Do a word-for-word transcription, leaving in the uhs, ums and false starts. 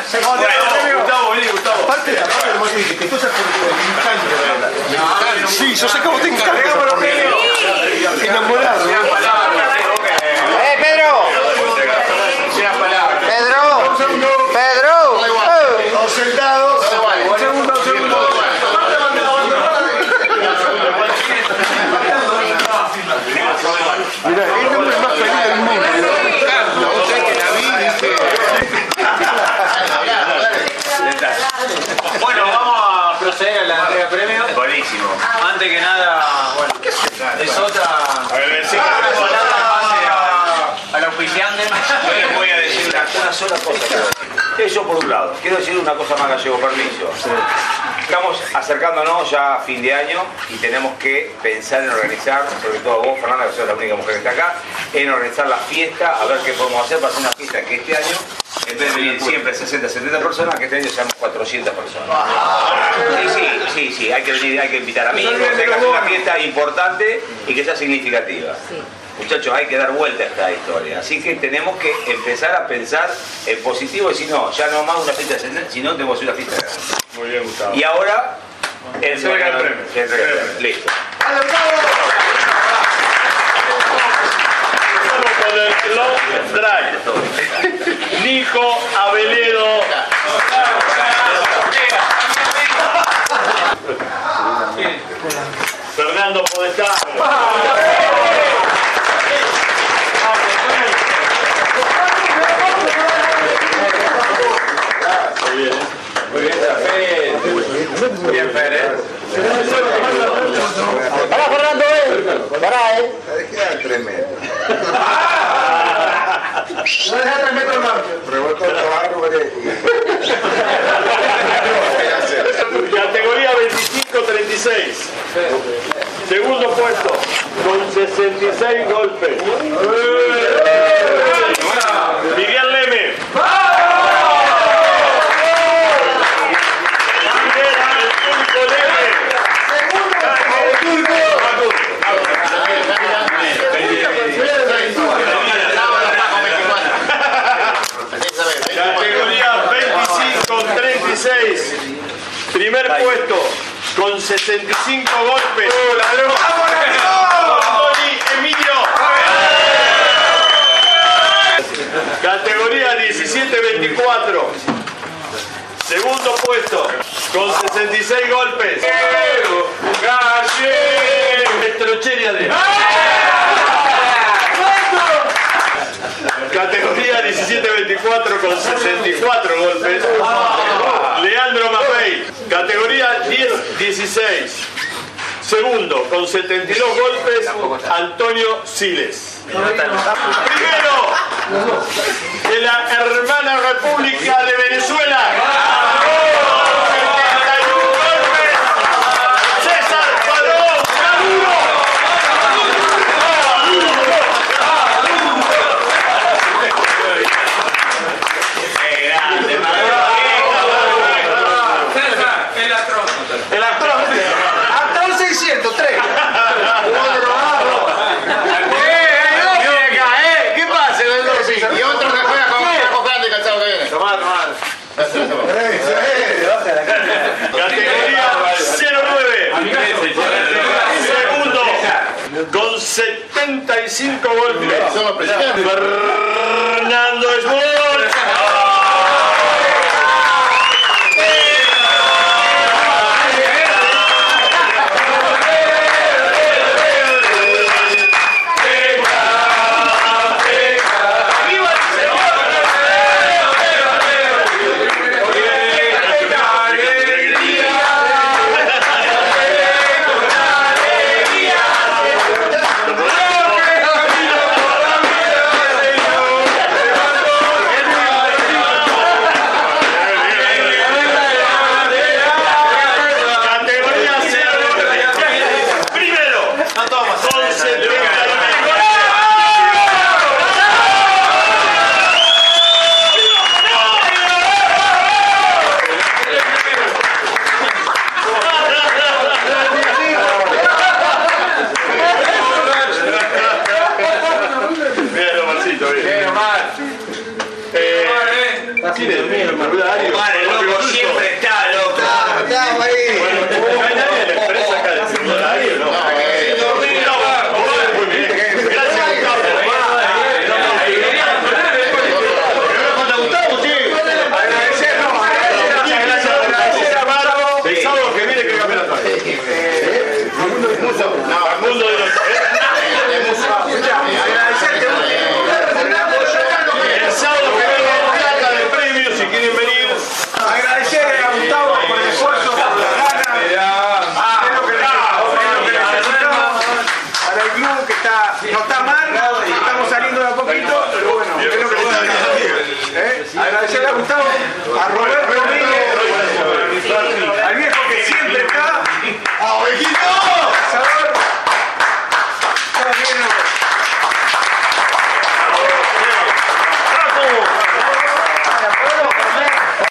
Gustavo, vení, Gustavo. Aparte, aparte, que cosas por sí, yo sé cómo te encanta. Enamorado. ¡Eh, Pedro! ¡Pedro! ¡Pedro! Todos sentados. Un segundo, un segundo. Mirá, el hombre más feliz del mundo. Bueno, vamos a proceder a la entrega de premios. Buenísimo. Antes que nada, bueno, es otra... Al auspiciante. Yo les voy a decir una, una sola cosa. Eso por un lado. Quiero decir una cosa más, Gallego, permiso. Estamos acercándonos ya a fin de año y tenemos que pensar en organizar, sobre todo vos, Fernanda, que sos la única mujer que está acá, en organizar la fiesta, a ver qué podemos hacer para hacer una fiesta que este año, en vez de venir siempre sesenta, setenta personas, que este año seamos cuatrocientas personas. Sí, sí, sí, sí, hay que venir, hay que invitar amigos, hay que hacer una fiesta importante y que sea significativa. Muchachos, hay que dar vuelta a esta historia, así que tenemos que empezar a pensar en positivo y si no, ya no más una fiesta, sino tenemos una fiesta grande. Muy bien, Gustavo. Y ahora, el entrega el premio. Listo. Vamos con el Long Drive. Nico Aveledo. Fernando Podestá. Muy bien. Muy bien, bien, Pérez. ¡Pará, Fernando, eh! ¡Pará, eh! Queda tremendo. No deja tres metros más. Revuelto los árboles Categoría veinticinco treinta y seis. Segundo puesto, con sesenta y seis golpes. Miguel Leme. Categoría veinticinco treinta y seis. Primer puesto con sesenta y cinco golpes. Tony Emilio. Categoría diecisiete veinticuatro. Segundo puesto con sesenta y seis golpes. Estrocheria de. Categoría diecisiete veinticuatro con sesenta y cuatro golpes. Leandro Maffei. Categoría diez dieciséis. Segundo con setenta y dos golpes. Antonio Siles. Primero de la hermana República de Venezuela. setenta y uno golpes. César Padrón. El actor. Actor seiscientos tres. ¿Qué pasa? Y otro que juega con Marcos Grande y Calzado que viene. Tomá, tomá. Categoría cero nueve. Segundo con setenta y cinco golpes. Fernando Esmol. Darío. Omar, el loco siempre está, loco. Estamos ahí. No hay nadie de la empresa acá del Darío, ¿no? Muy bien. Gracias, Gustavo. El sábado que viene que campeonato hay. Al mundo de los... El sábado que viene plata de premios si quieren venir. Agradecerle a Gustavo por el esfuerzo, por la gana. Espero que necesitamos para el club que está, no está mal, estamos saliendo de a poquito, pero bueno, es lo que necesitamos. ¿Eh? Agradecerle a Gustavo, a Roberto Domínguez, al viejo